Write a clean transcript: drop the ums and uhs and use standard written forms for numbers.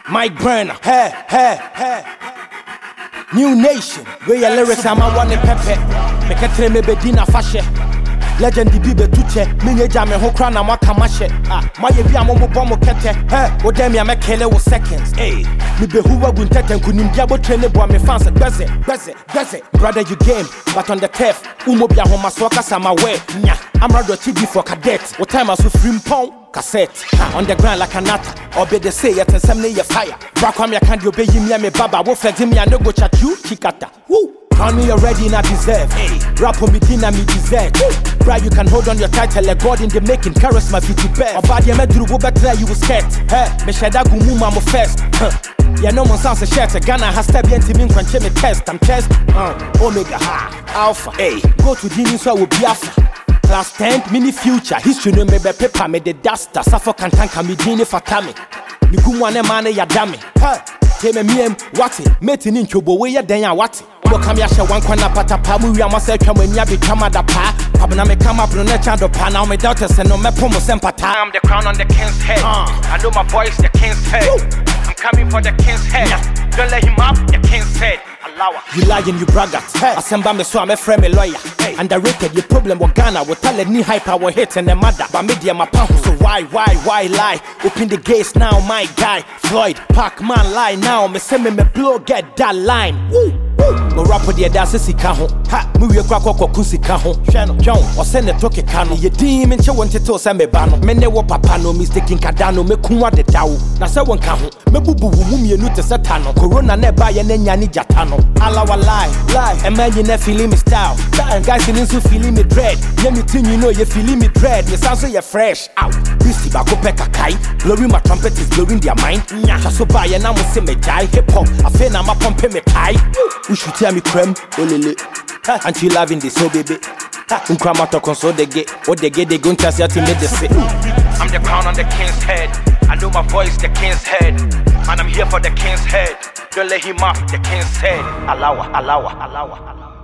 Mike Burner, hey. New Nation, where your lyrics I'm a one pepe. Make a treme bedina fashe. Legend the bibe tuche. Minye jame ho krana waka mashe. My yebi amomo bomo kete. Hey, odemi amekele wo seconds. Hey, mi be huwa guntete nkunim diabo trene bo me fans beze. Brother you game, but on the turf. Umo bia ho masoka sama we. Nya, I'm rather TD for cadet. What time I so free pong? Cassette on the ground like a nata. Or be the say yet and some near fire. Back on me, I can't obey me and me baba. Wo flex me and no go chat you, chikata. Woo! Call me already not deserve. Hey, rap on me dinner me deserve. Bra, you can hold on your title like God in the making. Charisma fit to bear. Or body me do go back there you was scared. Hey, me shada go move my first. Yeah, no one sounds a shirt. Ghana has step into me when me test. I'm test. Omega Alpha. Hey, go to Dini so I will be after. Class 10, mini future. History no me be paper me the duster. Suffer can tank me dini fatami. Mi kumwane mane ya dami. Hey, teme miem wati. Meti ni nchobo we ya denya wati. Mo kam ya she wan kwana pata pa mu wi amase twa mani abi kama da pa. Pabna me come up no necha do pa. Now me daughter say no me pomo sempata. I'm the crown on the king's head. I know my voice the king's head. I'm coming for the king's head. Don't let him up, the king's head. You lying, you braggart. Asemba me so I'm a friend, me lawyer. Underrated, your problem with Ghana. With talent, ni high power hits and the mother. But media, my pound. So why lie? Open the gates now, my guy. Floyd, Pac-Man, lie now. Me say me blow, get that line. Woo! Mo rap with the dance sika ho. Ha, me we kwa kusika ho. John, or send a toke kano. Ye demon che want to say me bano. Me ne wo papa no mistaking kadano. Me kunwa de dawo. Na se won ka ho. Me bubu wum ye nu te satano. Corona ne ba ye ne nyani jatano. Alawa lie. And man you ne feeling me style. Guys you so feeling me dread. Let me tell you know you feeling me dread. You sound so you fresh. Out. Beastie bako peka kai. Blowing my trumpet is blowing their mind. Nya so ba ye na mo se me jai hip hop. I feel na ma pump me kai. You should tell me creme, olele. And you loving this, so baby. Unkramato console they get. What they get, they gon' tell you to make the sit. I'm the crown on the king's head. I know my voice, the king's head. And I'm here for the king's head. Don't let him off the king's head. Alawa.